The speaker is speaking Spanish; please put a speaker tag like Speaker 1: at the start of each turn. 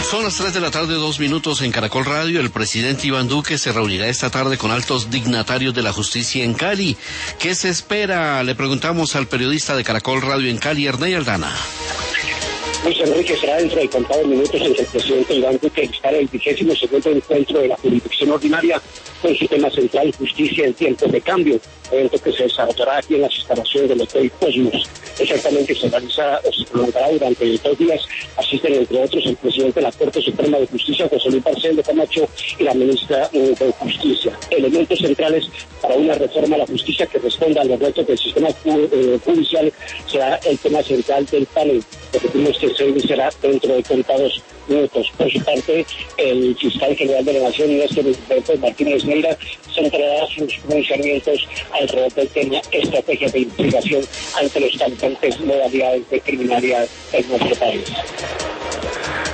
Speaker 1: Son las 3 de la tarde, 2 minutos en Caracol Radio. El presidente Iván Duque se reunirá esta tarde con altos dignatarios de la justicia en Cali. ¿Qué se espera? Le preguntamos al periodista de Caracol Radio en Cali, Ernei Aldana.
Speaker 2: Luis Enrique, será dentro de contados minutos en que el presidente Iván Duque estará en el 22º encuentro de la jurisdicción ordinaria con su tema central, justicia en tiempos de cambio, evento que se desarrollará aquí en las instalaciones del Hotel Cosmos. Exactamente, se realiza o se prolongará durante 2 días. Asisten, entre otros, el presidente de la Corte Suprema de Justicia, José Luis Barcelo Camacho, y la ministra de Justicia. Elementos centrales para una reforma a la justicia que responda a los retos del sistema judicial será el tema central del panel. Repetimos que se iniciará dentro de contados minutos. Por su parte, el fiscal general de la Nación, Néstor Martínez Neira, centrará sus pronunciamientos alrededor del tema estrategia de investigación ante los cambiantes modalidades de criminalidad en nuestro país.